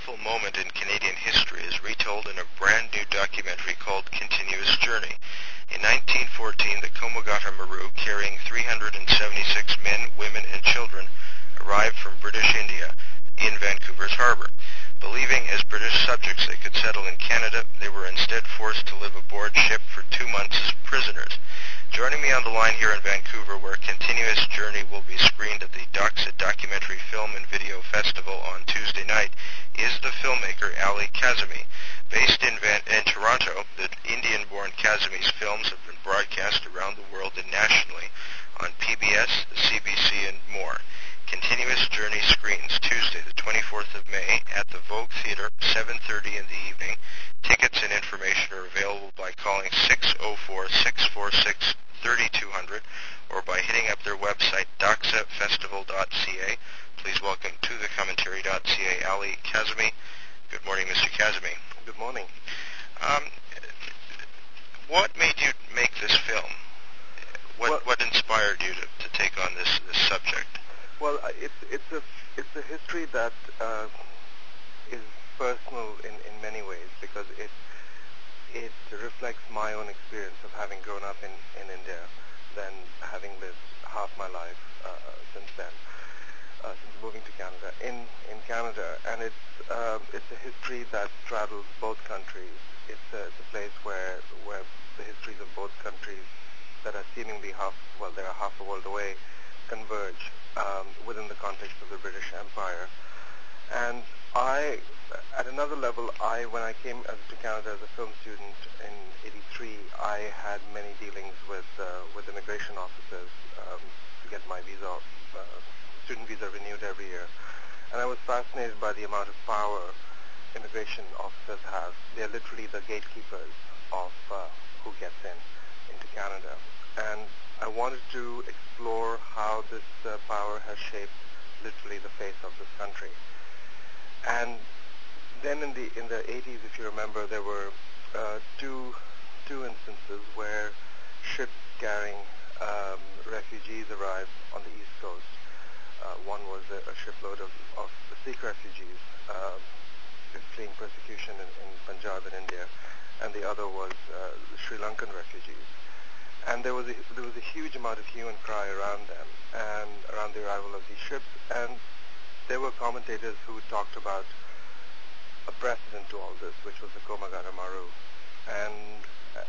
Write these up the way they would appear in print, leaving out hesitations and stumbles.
pivotal moment in Canadian history is retold in a brand new documentary called Continuous Journey. In 1914, the Komagata Maru, carrying 376 men, women, and children, arrived from British India in Vancouver's harbour. Believing as British subjects they could settle in Canada, they were instead forced to live aboard ship for 2 months as prisoners. Joining me on the line here in Vancouver, where Continuous Journey will be screened at the Doxa Documentary Film and Video Festival on Tuesday night, is the filmmaker Ali Kazemi. Based in Toronto, the Indian-born Kazemi's films have been broadcast around the world and nationally on PBS, the CBC, and more. Continuous Journey screens Tuesday, the 24th of May, at the Vogue Theatre, 7:30 in the evening. Tickets and information are available by calling 604-646-3200 or by hitting up their website, doxafestival.ca. Please welcome to the commentary.ca Ali Kazemi. Good morning, Mr. Kazemi. Good morning. What made you make this film? What inspired you to take on this subject? Well, it's a history that is personal in many ways because it reflects my own experience of having grown up in India, then having lived half my life since then, since moving to Canada in Canada, and it's a history that straddles both countries. It's a place where the histories of both countries that are seemingly they're half a world away, converge within the context of the British Empire. And at another level, when I came to Canada as a film student in '83, I had many dealings with immigration officers to get my student visa renewed every year. And I was fascinated by the amount of power immigration officers have. They're literally the gatekeepers of who gets into Canada. And I wanted to explore how this power has shaped literally the face of this country. And then in the 80s, if you remember, there were two instances where ships carrying refugees arrived on the East Coast. One was a shipload of the Sikh refugees fleeing persecution in Punjab in India, and the other was Sri Lankan refugees. And there was a huge amount of hue and cry around them and around the arrival of these ships. And there were commentators who talked about a precedent to all this, which was the Komagata Maru. And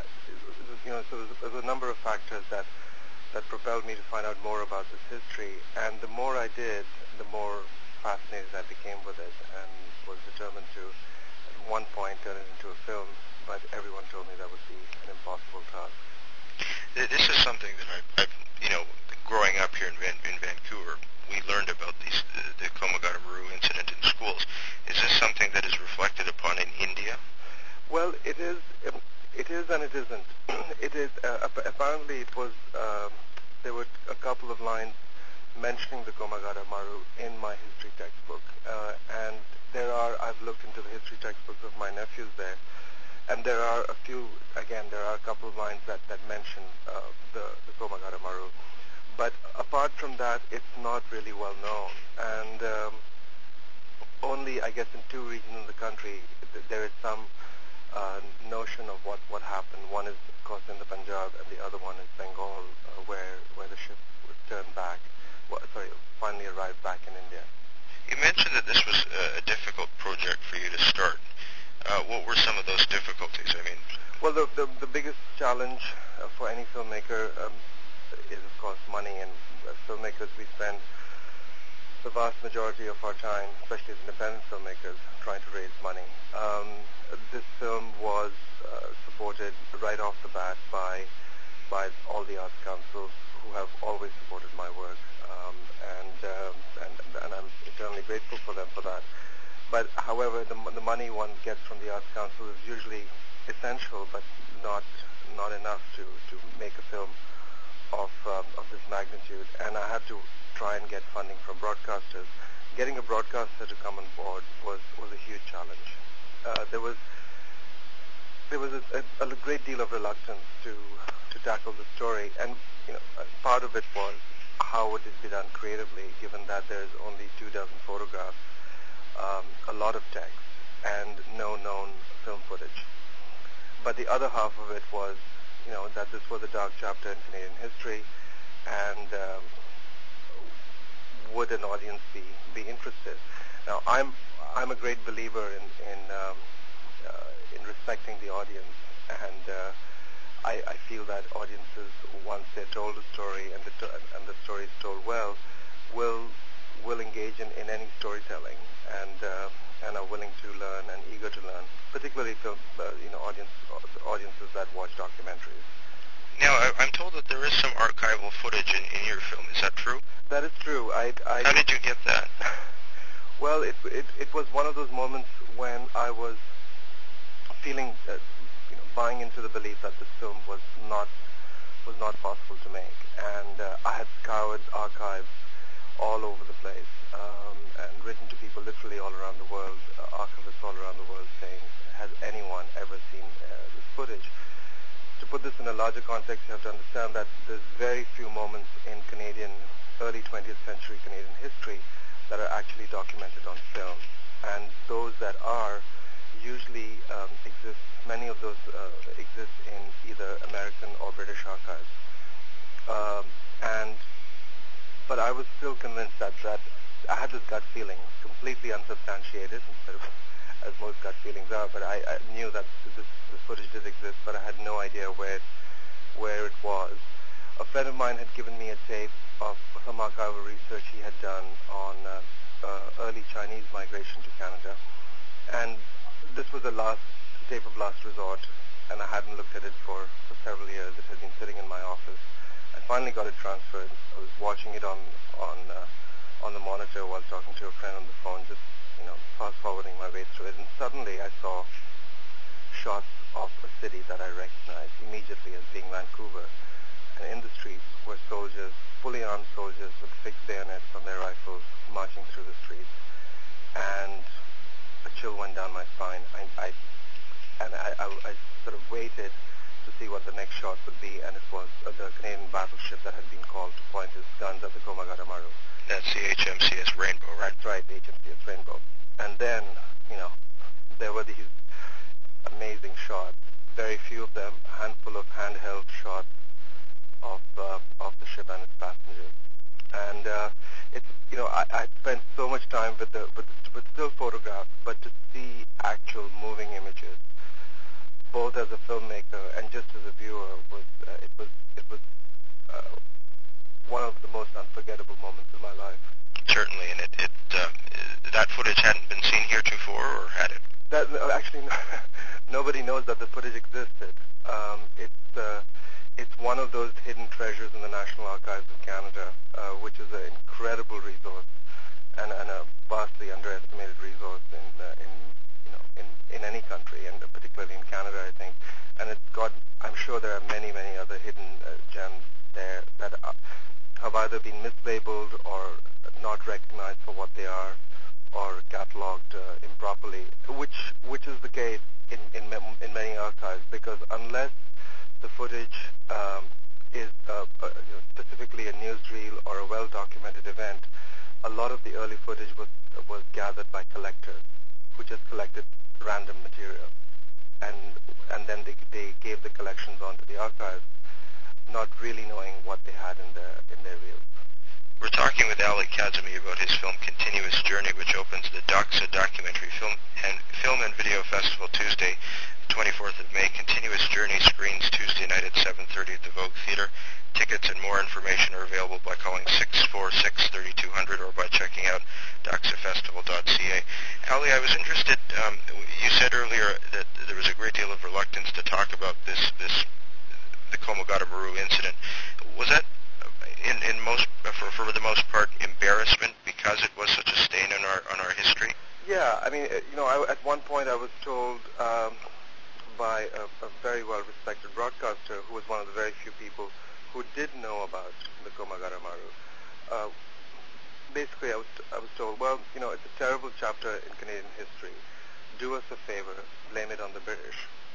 so there was a number of factors that propelled me to find out more about this history. And the more I did, the more fascinated I became with it, and was determined to, at one point, turn it into a film. But everyone told me that would be an impossible task. This is something that I've growing up here in Vancouver, we learned about the Komagata Maru incident in schools. Is this something that is reflected upon in India? Well, it is and it isn't. It is, apparently it was, there were a couple of lines mentioning the Komagata Maru in my history textbook. And I've looked into the history textbooks of my nephews there, and there are a couple of lines that mention the Komagata Maru. But apart from that, it's not really well known. And only, I guess, in two regions in the country, there is some notion of what happened. One is, of course, in the Punjab, and the other one is Bengal, where the ship was finally arrived back in India. You mentioned that this was a difficult project for you to start. What were some of those difficulties? Well, the biggest challenge for any filmmaker is, of course, money. And as filmmakers, we spend the vast majority of our time, especially as independent filmmakers, trying to raise money. This film was supported right off the bat by all the arts councils who have always supported my work, and I'm eternally grateful for them for that. But however, the money one gets from the arts council is usually essential, but not enough to make a film of this magnitude. And I had to try and get funding from broadcasters. Getting a broadcaster to come on board was a huge challenge. There was a great deal of reluctance to tackle the story, and part of it was how would it be done creatively, given that there's only 24 photographs, a lot of text, and no known film footage. But the other half of it was, that this was a dark chapter in Canadian history, and would an audience be interested? Now, I'm a great believer in respecting the audience, and I feel that audiences, once they're told a story and the story is told well, will engage in any storytelling, and are willing to learn and eager to learn, particularly film, audiences that watch documentaries. Now, I'm told that there is some archival footage in your film. Is that true? That is true. How did you get that? Well, it was one of those moments when I was feeling, buying into the belief that this film was not possible to make, and I had scoured archives all over the place, and written to people literally all around the world, archivists all around the world, saying, has anyone ever seen this footage? To put this in a larger context, you have to understand that there's very few moments in early 20th century Canadian history that are actually documented on film, and those that are usually many of those exist in either American or British archives. But I was still convinced that I had this gut feeling, completely unsubstantiated, as most gut feelings are, but I knew that this footage did exist, but I had no idea where it was. A friend of mine had given me a tape of some archival research he had done on early Chinese migration to Canada, and this was a tape of last resort, and I hadn't looked at it for several years. It had been sitting in my office. I finally got it transferred. I was watching it on the monitor while talking to a friend on the phone, just fast forwarding my way through it, and suddenly I saw shots of a city that I recognized immediately as being Vancouver. And in the streets were soldiers, fully armed soldiers with fixed bayonets on their rifles, marching through the streets. And a chill went down my spine. I sort of waited to see what the next shot would be, and it was the Canadian battleship that had been called to point its guns at the Komagata Maru. That's the HMCS Rainbow, right? That's right, the HMCS Rainbow. And then, there were these amazing shots, very few of them, a handful of handheld shots of the ship and its passengers. And I spent so much time with still photographs, but to see actual moving images, both as a filmmaker and just as a viewer, was one of the most unforgettable moments of my life. Certainly, and that footage hadn't been seen heretofore, or had it? Actually, nobody knows that the footage existed. It's one of those hidden treasures in the National Archives of Canada, which is an incredible resource and a vastly underestimated resource in any country, and particularly in Canada, I think. And I'm sure there are many, many other hidden gems there that have either been mislabeled or not recognized for what they are, or cataloged improperly, which is the case in many archives, because unless the footage is specifically a newsreel or a well-documented event, a lot of the early footage was gathered by collectors who just collected random material, and then they gave the collections onto the archives, not really knowing what they had in their reels. We're talking with Ali Kazemi about his film Continuous Journey, which opens the Doxa Documentary Film and Video Festival Tuesday, 24th of May. Continuous Journey screens Tuesday night at 7:30 at the Vogue Theatre. Tickets and more information are available by calling 646-3200 or by checking out doxafestival.ca. Ali, I was interested, you said earlier that there was a great deal of reluctance to talk about the Komagata Maru incident. Was that for the most part embarrassment because it was such a stain on our history? Yeah, I mean, at one point I was told by a very well-respected broadcaster, who was one of the very few people who did know about the Komagata Maru. Basically, I was told, well, it's a terrible chapter in Canadian history. Do us a favor, blame it on the British.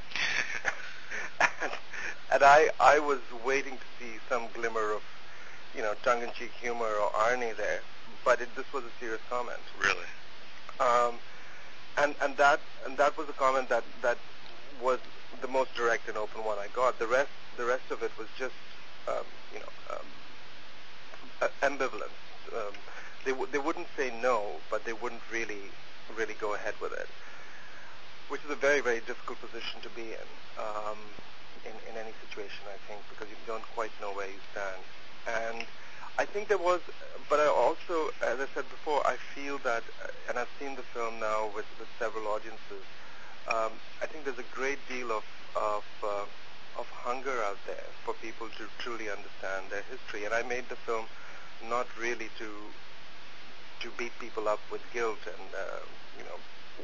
and I was waiting to see some glimmer of tongue-in-cheek humor or irony there, but this was a serious comment. Really? And that was a comment that was the most direct and open one I got. The rest of it was just you know ambivalence. They wouldn't say no, but they wouldn't really go ahead with it, which is a very, very difficult position to be in any situation, I think, because you don't quite know where you stand. And I think there was, but I also, as I said before, I feel that, and I've seen the film now with several audiences, I think there's a great deal of hunger out there for people to truly understand their history. And I made the film not really to beat people up with guilt, and you know,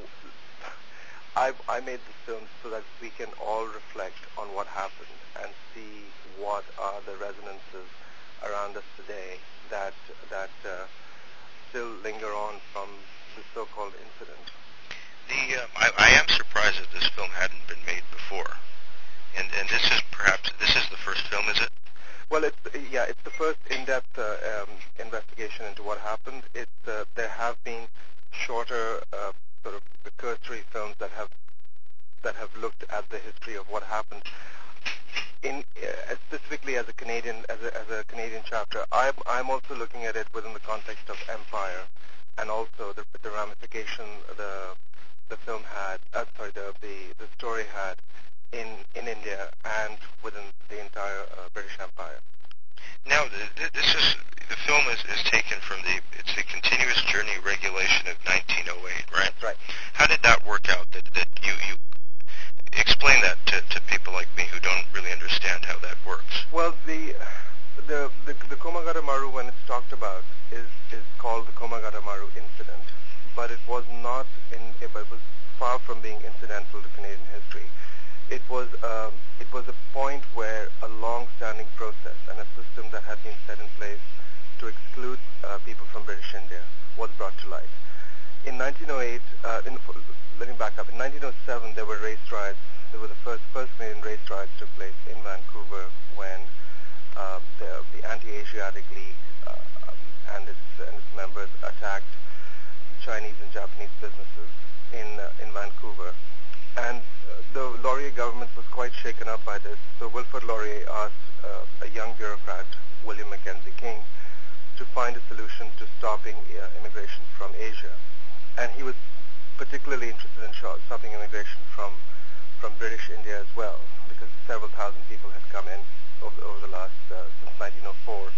I made this film so that we can all reflect on what happened and see what are the resonances around us today that still linger on from the so-called incident. I am surprised that this film hadn't been made before, and this is the first film, is it? Well, it's the first in-depth investigation into what happened. There have been shorter sort of cursory films that have looked at the history of what happened. Specifically as a Canadian chapter, I'm also looking at it within the context of empire, and also the ramification the film had, the story had in India and within the entire British Empire. Now, the film is taken from it's the Continuous Journey Regulation of 1908, right? That's right. How did that work out? That you explain that to people like me who don't really understand how that works. Well, the Komagata Maru, when it's talked about, is called the Komagata Maru incident, but it was not it was far from being incidental to Canadian history. It was a point where a long-standing process and a system that had been set in place to exclude people from British India was brought to light. In 1908, let me back up. In 1907, there were race riots. There were the first Canadian race riots took place in Vancouver when the Anti-Asiatic League and its members attacked Chinese and Japanese businesses in Vancouver. And the Laurier government was quite shaken up by this. So Wilfrid Laurier asked a young bureaucrat, William Mackenzie King, to find a solution to stopping immigration from Asia. And he was particularly interested in stopping immigration from British India as well, because several thousand people had come in over the last, since 1904.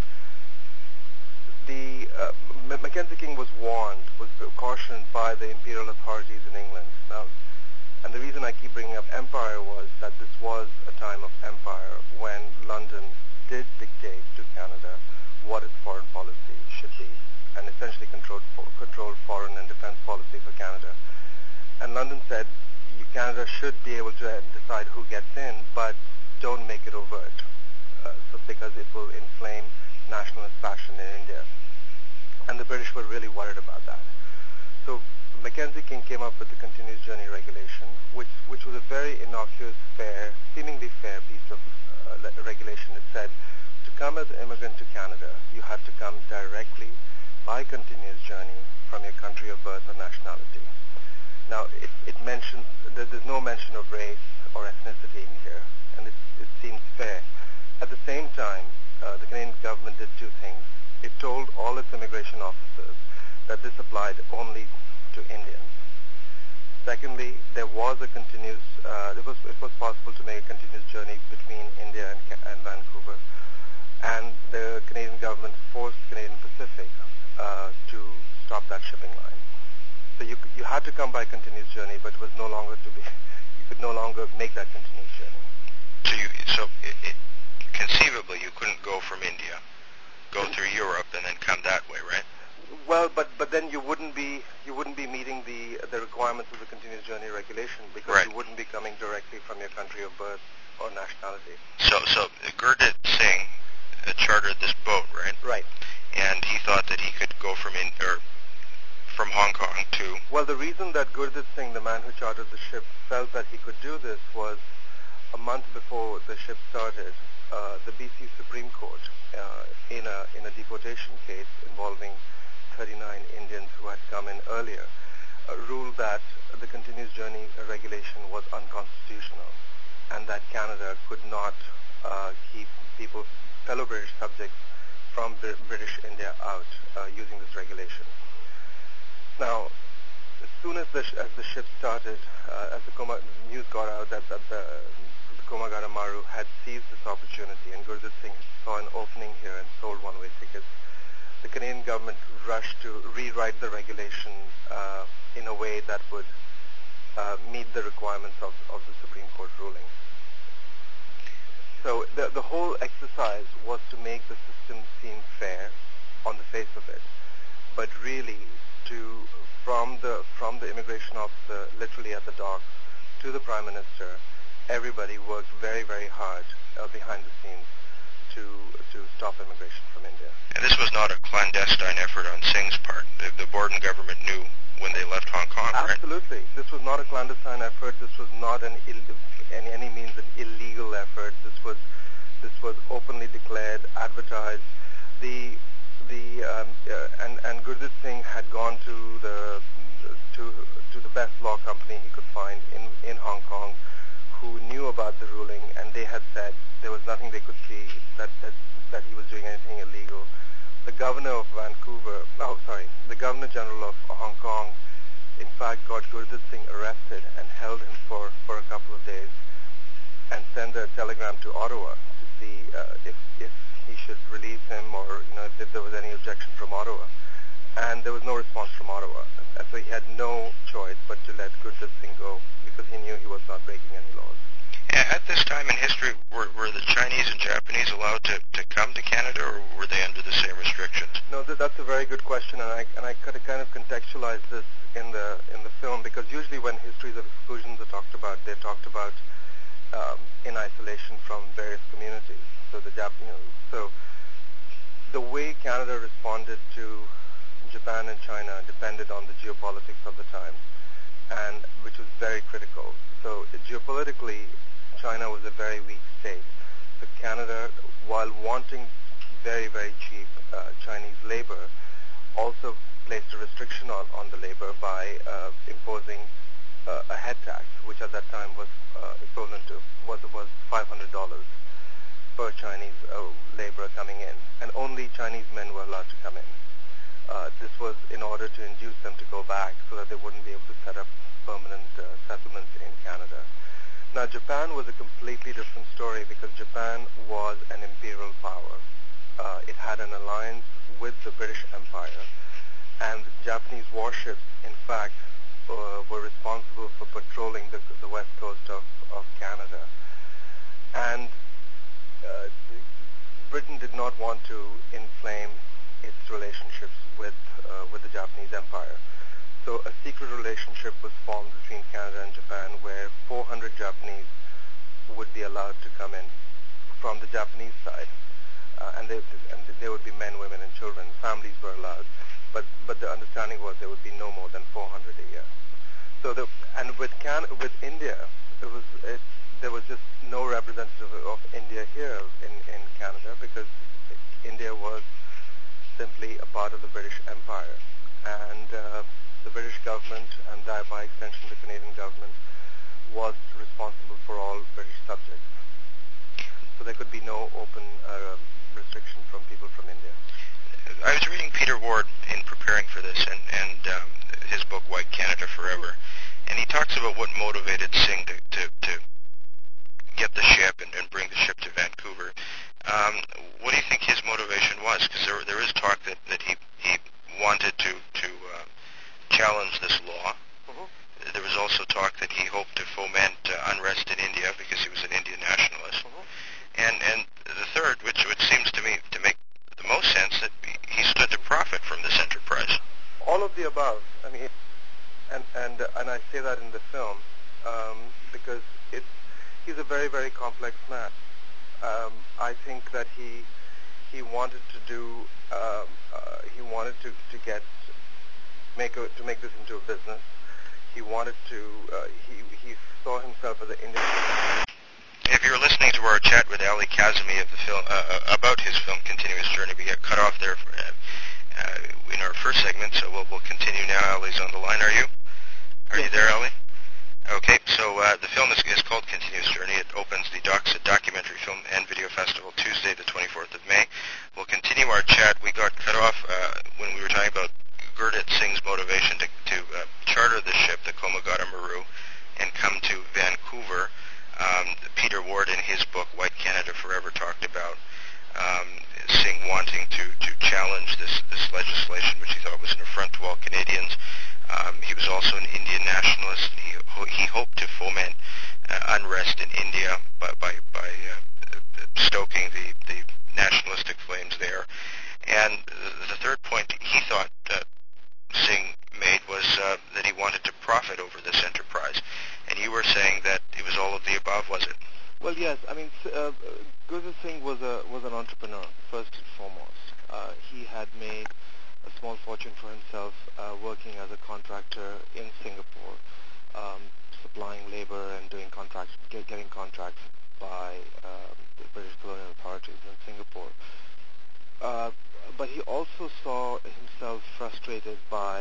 Mackenzie King was cautioned by the imperial authorities in England. Now, and the reason I keep bringing up empire was that this was a time of empire when London did dictate to Canada what its foreign policy should be, and essentially controlled foreign and defense policy for Canada. And London said, Canada should be able to decide who gets in, but don't make it overt, because it will inflame nationalist passion in India. And the British were really worried about that. So Mackenzie King came up with the Continuous Journey Regulation, which was a very innocuous, seemingly fair piece of regulation. It said, to come as an immigrant to Canada, you had to come directly by continuous journey from your country of birth or nationality. Now, it mentions that there's no mention of race or ethnicity in here, and it seems fair. At the same time, the Canadian government did two things. It told all its immigration officers that this applied only to Indians. Secondly, there was a continuous, it was possible to make a continuous journey between India and Vancouver, and the Canadian government forced Canadian Pacific to stop that shipping line. So you had to come by continuous journey, but it was no longer you could no longer make that continuous journey. Conceivably, you couldn't go from India, go through Europe, and then come that way, right? Well, but then you wouldn't be meeting the requirements of the Continuous Journey Regulation, because right. You wouldn't be coming directly from your country of birth or nationality. So Gurdit Singh chartered this boat, right? Right. And he thought that he could go from Hong Kong to... Well, the reason that Gurdit Singh, the man who chartered the ship, felt that he could do this was a month before the ship started, the BC Supreme Court, in a deportation case involving 39 Indians who had come in earlier, ruled that the continuous journey regulation was unconstitutional, and that Canada could not keep people, fellow British subjects, from British India out using this regulation. Now, as soon as the ship started, as the news got out that the Komagata Maru had seized this opportunity and Gurjit Singh saw an opening here and sold one-way tickets, the Canadian government rushed to rewrite the regulation in a way that would meet the requirements of the Supreme Court ruling. So the whole exercise was to make the system seem fair on the face of it, but really from the immigration officer, literally at the docks, to the Prime Minister, everybody worked very, very hard behind the scenes to stop immigration from India. And this was not a clandestine effort on Singh's part. The Borden government knew when they left Hong Kong, right? Absolutely. This was not a clandestine effort. This was not in any means an illegal effort. This was openly declared, advertised. And Gurjit Singh had gone to the best law company he could find in Hong Kong, who knew about the ruling, and they had said there was nothing they could see that he was doing anything illegal. The governor general of Hong Kong, in fact, got Gurjit Singh arrested and held him for a couple of days, and sent a telegram to Ottawa to see if he should release him, or if there was any objection from Ottawa. And there was no response from Ottawa. And so he had no choice but to let Gurjit Singh go, because he knew he was not breaking any laws. At this time in history, were the Chinese and Japanese allowed to come to Canada, or were they under the same restrictions? No, that's a very good question, and I could kind of contextualize this in the film, because usually when histories of exclusions are talked about, they're talked about in isolation from various communities. So the way Canada responded to Japan and China depended on the geopolitics of the time, and which was very critical. So geopolitically, China was a very weak state. So Canada, while wanting very, very cheap Chinese labor, also placed a restriction on the labor by imposing a head tax, which at that time was equivalent to was $500 per Chinese laborer coming in, and only Chinese men were allowed to come in. This was in order to induce them to go back so that they wouldn't be able to set up permanent settlements in Canada. Now, Japan was a completely different story, because Japan was an imperial power. It had an alliance with the British Empire, and Japanese warships, in fact, were responsible for patrolling the west coast of Canada. And Britain did not want to inflame its relationships with the Japanese Empire. So a secret relationship was formed between Canada and Japan, where 400 Japanese would be allowed to come in from the Japanese side, and they would be men, women, and children. Families were allowed, but the understanding was there would be no more than 400 a year. So with India, there was just no representative of India here in Canada, because India was simply a part of the British Empire, and the British government, and by extension the Canadian government, was responsible for all British subjects. So there could be no open restriction from people from India. I was reading Peter Ward in preparing for this, and his book White Canada Forever, and he talks about what motivated Singh to get the ship and bring the ship to Vancouver. What do you think his motivation was? Because there is talk that he wanted to challenge this law. Mm-hmm. There was also talk that he hoped to foment unrest in India because he was an Indian nationalist. Mm-hmm. And the third, which seems to me to make the most sense, that he stood to profit from this enterprise. All of the above. I mean, and I say that in the film because he's a very, very complex man. I think that he wanted to do he wanted to make this into a business. He wanted to he saw himself as an Indian. If you're listening to our chat with Ali Kazemi of the film about his film Continuous Journey, we got cut off there in our first segment, so we'll continue now. Ali's on the line. Are you? Are you there, Ali? Okay, so the film is called Continuous Journey. It opens the Documentary Film and Video Festival Tuesday, the 24th of May. We'll continue our chat. We got cut off when we were talking about Gurdit Singh's motivation to charter the ship, the Komagata Maru, and come to Vancouver. Peter Ward, in his book White Canada Forever, talked about Singh wanting to challenge this legislation, which he thought was an affront to all Canadians. He was also an Indian nationalist. He hoped to foment unrest in India by stoking the nationalistic flames there. And the third point he thought Singh made was that he wanted to profit over this enterprise. And you were saying that it was all of the above, was it? Well, yes. I mean, Gurdit Singh was an entrepreneur first and foremost. He had made a small fortune for himself working as a contractor in Singapore, supplying labor and doing getting contracts by the British colonial authorities in Singapore. But he also saw himself frustrated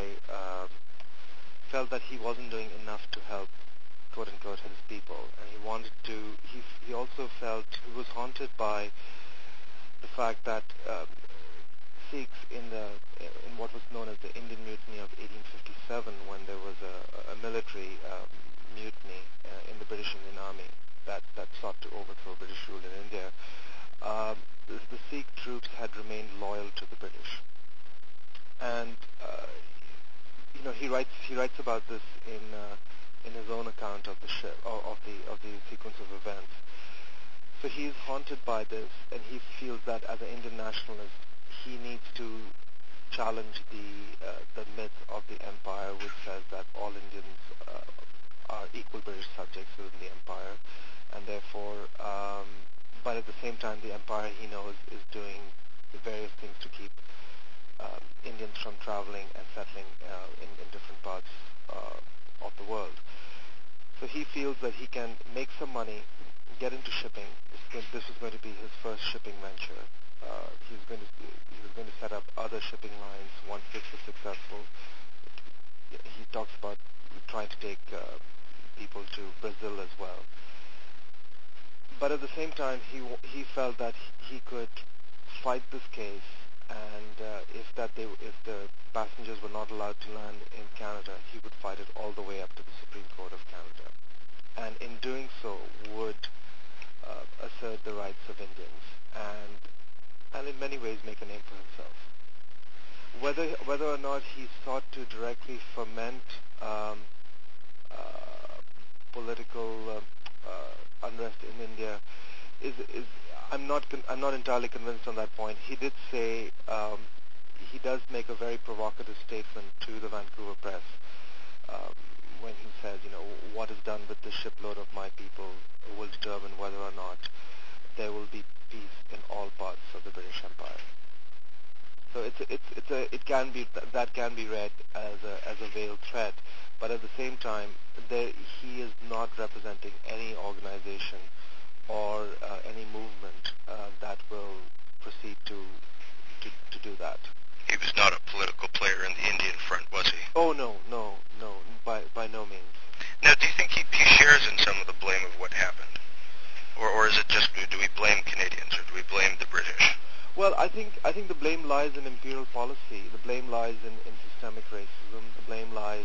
felt that he wasn't doing enough to help, quote unquote, his people, and he wanted to. He also felt he was haunted by the fact that Sikhs in what was known as the Indian Mutiny of 1857, when there was a military mutiny in the British Indian Army that sought to overthrow British rule in India. The Sikh troops had remained loyal to the British, and he writes about this in his own account of the ship of the sequence of events. So he is haunted by this, and he feels that as an Indian nationalist, he needs to challenge the myth of the empire, which says that all Indians are equal British subjects within the empire, and therefore, but at the same time, the empire, he knows, is doing various things to keep Indians from traveling and settling in different parts of the world. So he feels that he can make some money, get into shipping. This was going to be his first shipping venture. He was going to set up other shipping lines once this was successful. He talks about trying to take people to Brazil as well. But at the same time, he felt that he could fight this case, and if the passengers were not allowed to land in Canada, he would fight it all the way up to the Supreme Court of Canada, and in doing so would assert the rights of Indians and in many ways make a name for himself. Whether or not he sought to directly foment political unrest in India is I'm not entirely convinced on that point. He did say he does make a very provocative statement to the Vancouver press when he says, what is done with the shipload of my people will determine whether or not there will be peace in all parts of the British Empire. So it can be read as a veiled threat, but at the same time, he is not representing any organization or any movement that will proceed to do that. He was not a political player in the Indian front, was he? Oh, no, by no means. Now, do you think he shares in some of the blame of what happened? Or is it just, do we blame Canadians, or do we blame the British? Well, I think the blame lies in imperial policy. The blame lies in systemic racism. The blame lies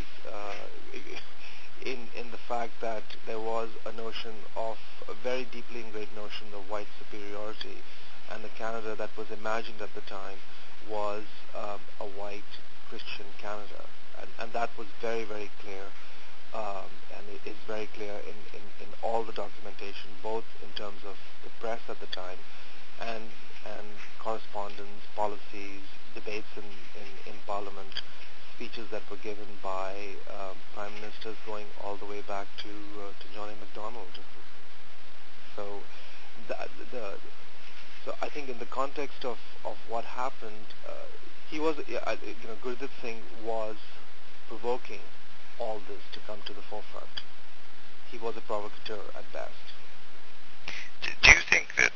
in the fact that there was a very deeply ingrained notion of white superiority, and the Canada that was imagined at the time was a white Christian Canada, and that was very, very clear, and it is very clear in all the documentation, both in terms of the press at the time and correspondence, policies, debates in Parliament, speeches that were given by prime ministers going all the way back to John A. Macdonald. So so I think in the context of what happened, Gurdit Singh was provoking all this to come to the forefront. He was a provocateur at best. Do you think that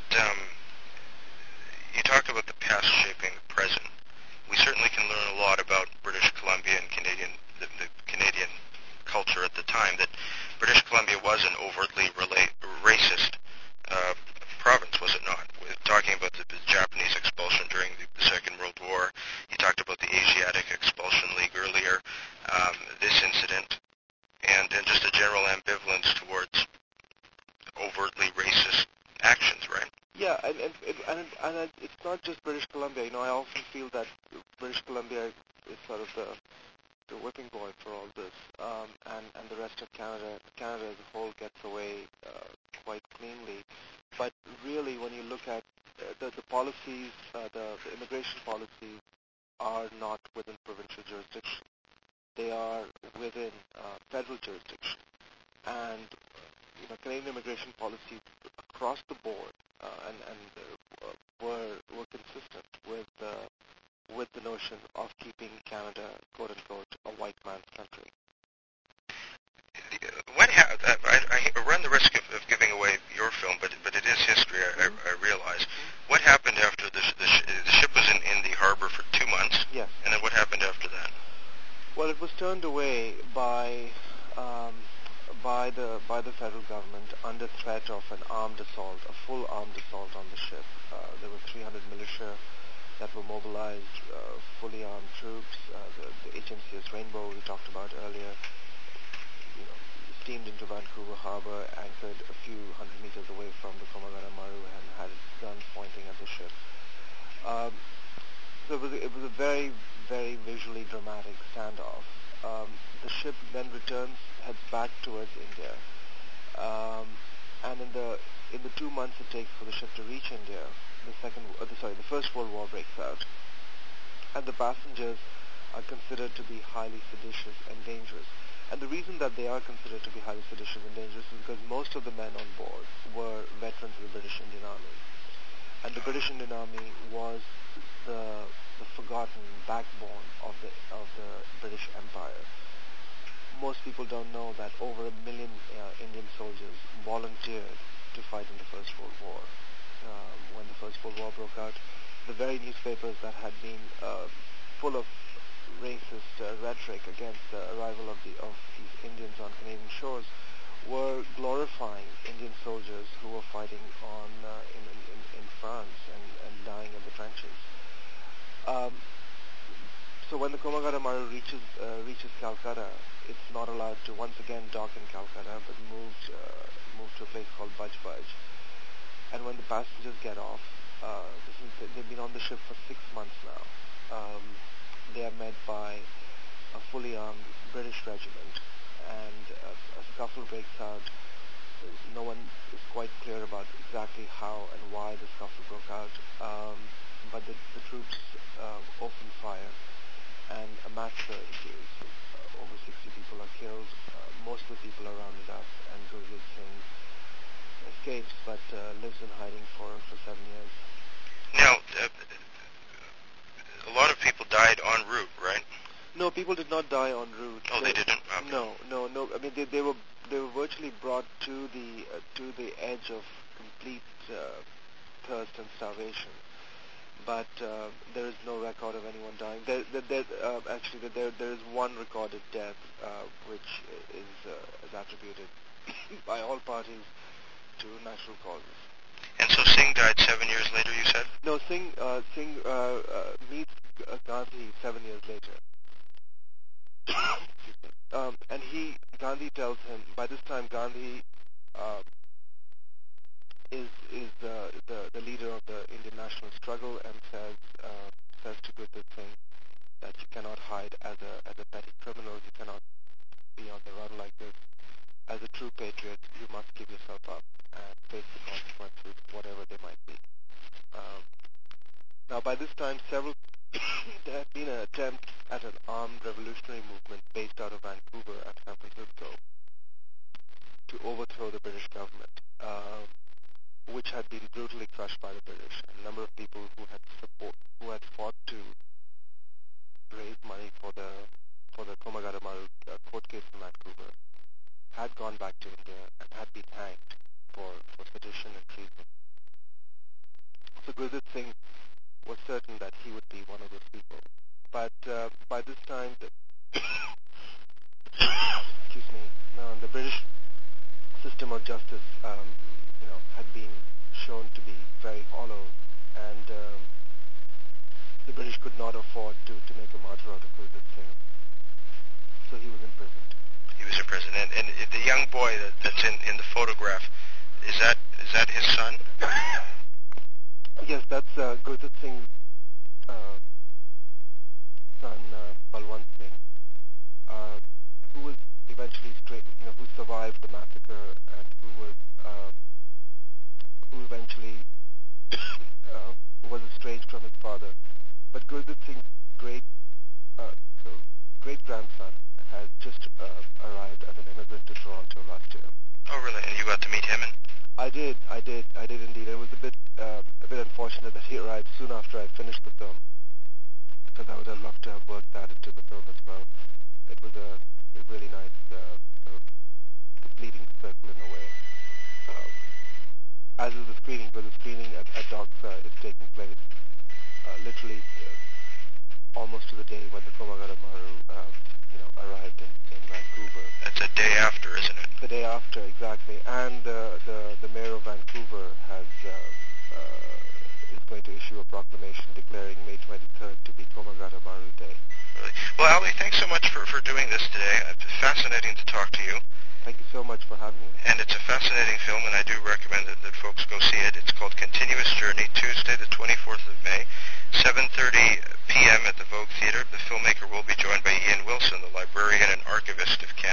you talked about the past shaping the present? We certainly can learn a lot about British Columbia and the Canadian culture time that British Columbia was an overtly racist uh, province, was it not? We're talking about the Japanese expulsion during the Second World War. You talked about the Asiatic Expulsion League earlier. This incident, and just a general ambivalence towards overtly racist actions, right? Yeah, and it's not just British Columbia. I often feel that British Columbia is sort of the whipping boy for all this, and the rest of Canada. Canada as a whole gets away quite cleanly. But really, when you look at the policies, the immigration policies are not within provincial jurisdiction. They are within federal jurisdiction. And Canadian immigration policies across the board were consistent with the notion of keeping Canada, quote unquote, a white man's country. I run the risk of giving away your film, but it is history. I realize. What happened after the ship was in the harbor for 2 months? Yes. And then what happened after that? Well, it was turned away by the federal government under threat of an armed assault, a full armed assault on the ship. There were 300 militia that were mobilized, fully armed troops. The HMCS Rainbow we talked about earlier, steamed into Vancouver Harbor, anchored a few hundred meters away from the Komagata Maru, and had its guns pointing at the ship. So it was a very, very visually dramatic standoff. The ship then heads back towards India, and in the 2 months it takes for the ship to reach India, the First World War breaks out, and the passengers are considered to be highly seditious and dangerous. And the reason that they are considered to be highly seditious and dangerous is because most of the men on board were veterans of the British Indian Army. And the British Indian Army was the forgotten backbone of the British Empire. Most people don't know that over 1 million Indian soldiers volunteered to fight in the First World War. When the First World War broke out, the very newspapers that had been full of racist rhetoric against the arrival of these Indians on Canadian shores were glorifying Indian soldiers who were fighting in France and dying in the trenches. So when the Komagata Maru reaches Calcutta, it's not allowed to once again dock in Calcutta, but moved to a place called Baj Baj. And when the passengers get off, they've been on the ship for 6 months now. They are met by a fully armed British regiment, and a scuffle breaks out. No one is quite clear about exactly how and why the scuffle broke out, but the troops open fire, and a massacre ensues. Over 60 people are killed. Most of the people are rounded up, and Gurjit Singh escapes, but lives in hiding for 7 years. Now, a lot of people died en route, right? No, people did not die en route. Oh, they didn't? Okay. No. I mean, they were virtually brought to the edge of complete thirst and starvation. But there is no record of anyone dying. Actually, there is one recorded death, which is attributed by all parties to natural causes. And so Singh died 7 years later, you said? No, Singh meets Gandhi 7 years later. And Gandhi tells him, by this time Gandhi is the leader of the Indian national struggle, and says to Gurjit Singh that you cannot hide as a petty criminal, you cannot be on the run like this. As a true patriot, you must give yourself up and face the consequences, whatever they might be. Now, by this time, there had been an attempt at an armed revolutionary movement based out of Vancouver and San Francisco to overthrow the British government, which had been brutally crushed by the British. A number of people who had fought to raise money for the Komagata Maru court case in Vancouver had gone back to India and had been hanged for sedition and treason. So Gurjit Singh was certain that he would be one of those people. But by this time, the British system of justice, had been shown to be very hollow, and the British could not afford to make a martyr out of Gurjit Singh. So he was imprisoned. He was in prison. And the young boy that's in the photograph, is that his son? Yes, that's Gurjit Singh's son, Balwant Singh, who was eventually who survived the massacre and who eventually was estranged from his father. But Gurjit Singh's great great grandson has just arrived as an immigrant to Toronto last year. Oh, really? And you got to meet him? And I did indeed. It was a bit unfortunate that he arrived soon after I finished the film, because I would have loved to have worked that into the film as well. It was a really nice sort of completing the circle in a way. As is the screening, because the screening at Doxa is taking place literally almost to the day when the Komagata Maru arrived in Vancouver. That's a day after, isn't it? The day after, exactly. And the mayor of Vancouver is going to issue a proclamation declaring May 23rd to be Komagata Maru Day. Really? Well, Ali, thanks so much for doing this today. It's fascinating to talk to you. Thank you so much for having me. And it's a fascinating film, and I do recommend that folks go see it. It's called Continuous Journey, Tuesday, the 24th of May, 7:30 p.m. at the Vogue Theatre. The filmmaker will be joined by Ian Wilson, the librarian and archivist of Canada.